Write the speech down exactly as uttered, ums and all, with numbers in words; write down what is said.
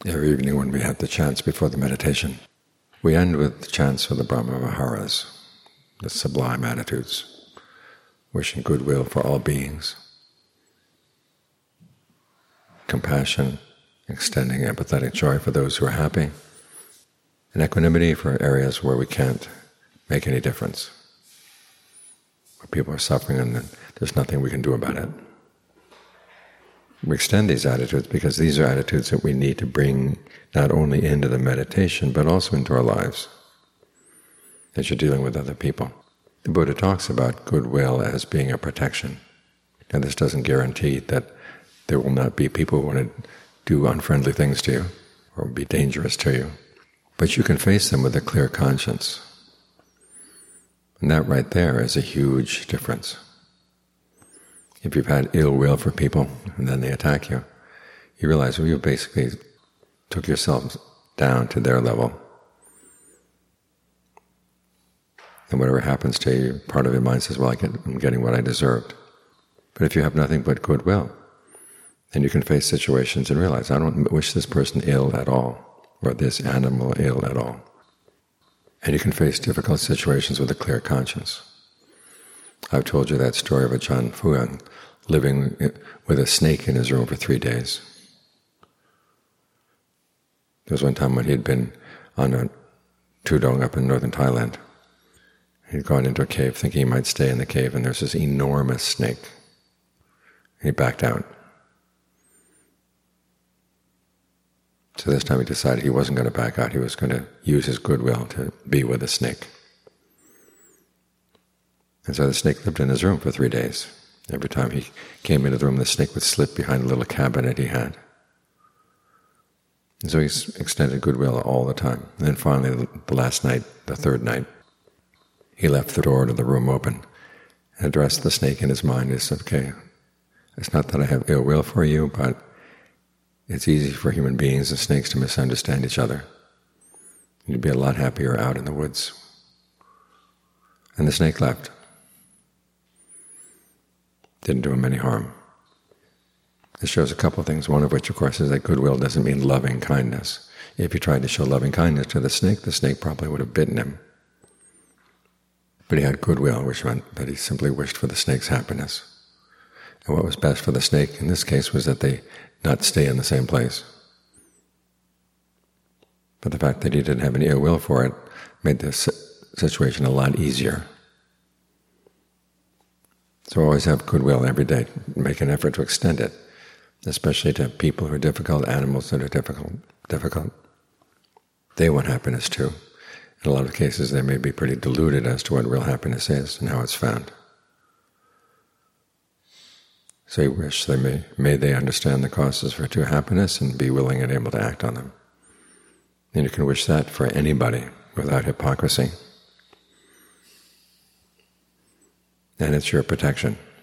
Every evening when we have the chants before the meditation, we end with the chants for the Brahma Viharas, the sublime attitudes, wishing goodwill for all beings, compassion, extending empathetic joy for those who are happy, and equanimity for areas where we can't make any difference, where people are suffering and there's nothing we can do about it. We extend these attitudes because these are attitudes that we need to bring not only into the meditation but also into our lives as you're dealing with other people. The Buddha talks about goodwill as being a protection. Now this doesn't guarantee that there will not be people who want to do unfriendly things to you or be dangerous to you, but you can face them with a clear conscience. And that right there is a huge difference. If you've had ill will for people and then they attack you, you realize, well, you basically took yourself down to their level. And whatever happens to you, part of your mind says, well, I get, I'm getting what I deserved. But if you have nothing but goodwill, then you can face situations and realize, I don't wish this person ill at all, or this animal ill at all. And you can face difficult situations with a clear conscience. I've told you that story of Ajahn Fuang living with a snake in his room for three days. There was one time when he had been on a tudong up in northern Thailand. He'd gone into a cave thinking he might stay in the cave, and there's this enormous snake. He backed out. So this time he decided he wasn't going to back out. He was going to use his goodwill to be with the snake. And so the snake lived in his room for three days. Every time he came into the room, the snake would slip behind a little cabinet he had. And so he extended goodwill all the time. And then finally, the last night, the third night, he left the door to the room open and addressed the snake in his mind. He said, okay, it's not that I have ill will for you, but it's easy for human beings and snakes to misunderstand each other. You'd be a lot happier out in the woods. And the snake left. Didn't do him any harm. This shows a couple of things, one of which, of course, is that goodwill doesn't mean loving kindness. If he tried to show loving kindness to the snake, the snake probably would have bitten him. But he had goodwill, which meant that he simply wished for the snake's happiness. And what was best for the snake in this case was that they not stay in the same place. But the fact that he didn't have any ill will for it made this situation a lot easier. So always have goodwill every day. Make an effort to extend it, especially to people who are difficult, animals that are difficult. difficult. They want happiness too. In a lot of cases they may be pretty deluded as to what real happiness is and how it's found. So you wish they may, may they understand the causes for true happiness and be willing and able to act on them. And you can wish that for anybody without hypocrisy. And it's your protection.